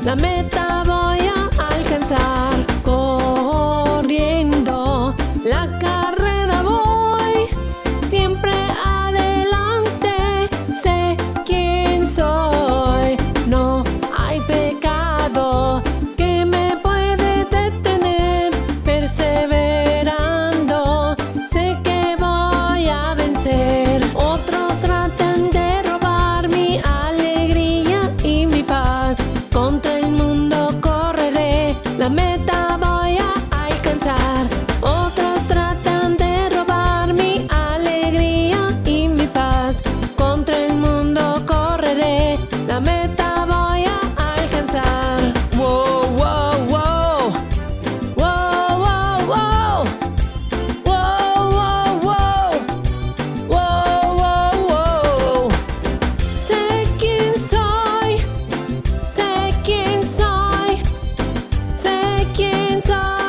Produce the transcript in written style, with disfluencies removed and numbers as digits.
la meta voy a alcanzar. Corriendo la carrera voy, siempre adelante, sé quién soy. No hay pecado que me puede detener, perseverando, sé que voy a vencer. Otros tratan de robar mi alegría y mi paz, contra el mundo correré, la meta voy a alcanzar. Otros tratan de robar mi alegría y mi paz, contra el mundo correré, la meta voy a alcanzar. Wow, wow, wow. Wow, wow, wow. Wow, wow, wow. Wow, wow, wow. Sé quién soy, sé quién soy, sé quién soy.